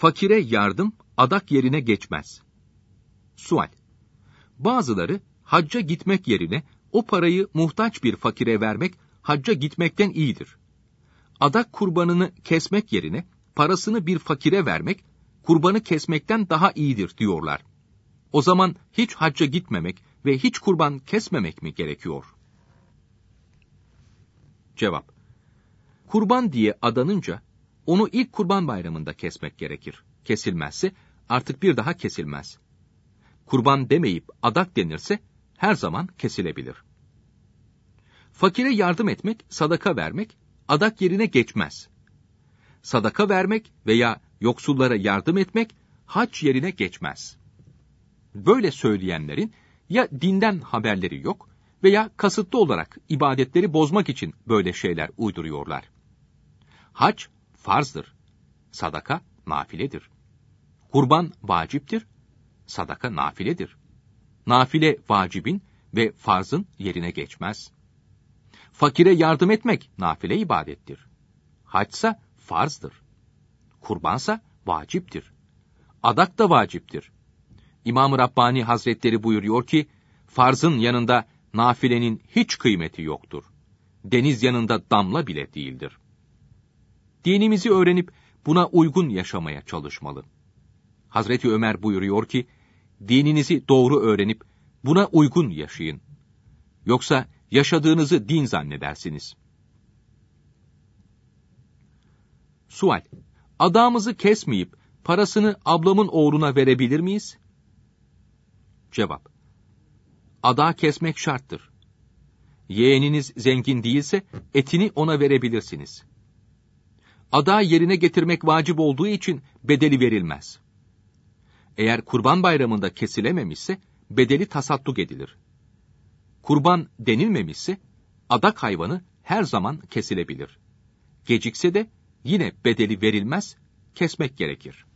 Fakire yardım adak yerine geçmez. Sual: Bazıları hacca gitmek yerine o parayı muhtaç bir fakire vermek hacca gitmekten iyidir. Adak kurbanını kesmek yerine parasını bir fakire vermek kurbanı kesmekten daha iyidir diyorlar. O zaman hiç hacca gitmemek ve hiç kurban kesmemek mi gerekiyor? Cevap: Kurban diye adanınca onu ilk kurban bayramında kesmek gerekir. Kesilmezse artık bir daha kesilmez. Kurban demeyip adak denirse her zaman kesilebilir. Fakire yardım etmek, sadaka vermek adak yerine geçmez. Sadaka vermek veya yoksullara yardım etmek hac yerine geçmez. Böyle söyleyenlerin ya dinden haberleri yok veya kasıtlı olarak ibadetleri bozmak için böyle şeyler uyduruyorlar. Hac farzdır, sadaka nafiledir. Kurban vaciptir, sadaka nafiledir. Nafile vacibin ve farzın yerine geçmez. Fakire yardım etmek nafile ibadettir. Haçsa farzdır. Kurbansa vaciptir. Adak da vaciptir. İmam-ı Rabbani Hazretleri buyuruyor ki, farzın yanında nafilenin hiç kıymeti yoktur. Deniz yanında damla bile değildir. Dinimizi öğrenip buna uygun yaşamaya çalışmalı. Hazreti Ömer buyuruyor ki, dininizi doğru öğrenip buna uygun yaşayın. Yoksa yaşadığınızı din zannedersiniz. Sual: Adağımızı kesmeyip parasını ablamın oğluna verebilir miyiz? Cevap: Adağı kesmek şarttır. Yeğeniniz zengin değilse etini ona verebilirsiniz. Adağı yerine getirmek vacip olduğu için bedeli verilmez. Eğer kurban bayramında kesilememişse bedeli tasadduk edilir. Kurban denilmemişse adak hayvanı her zaman kesilebilir. Gecikse de yine bedeli verilmez, kesmek gerekir.